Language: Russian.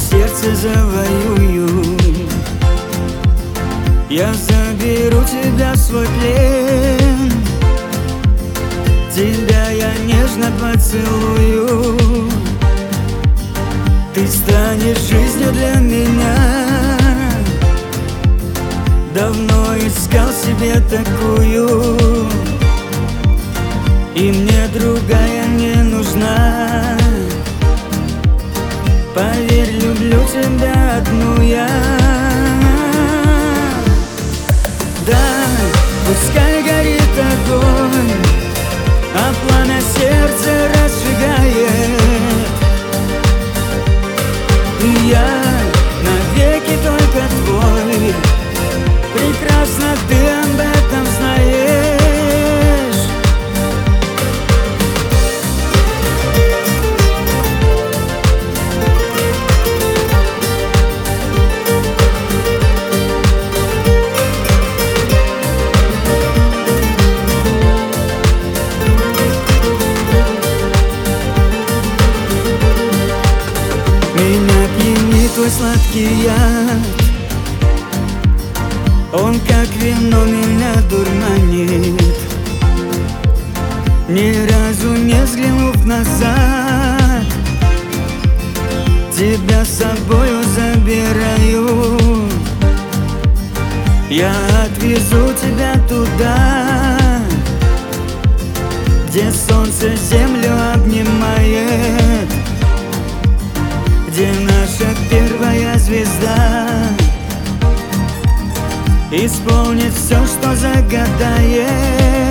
сердце завоюю. Я заберу тебя в свой плен, тебя я нежно поцелую. Ты станешь жизнью для меня. Давно искал себе такую, и мне другая не нужна. Поверь, люблю тебя одну я. Да, пускай горит огонь, а пламя сердце разжигает. И я навеки только твой. Прекрасно ты об этом знаешь. Меня пьянит твой сладкий яд, он как вино меня дурманит. Ни разу не взглянув назад, тебя с собою забираю. Я отвезу тебя туда, где солнце землю обнимает, где наша первая звезда исполнит все, что загадает.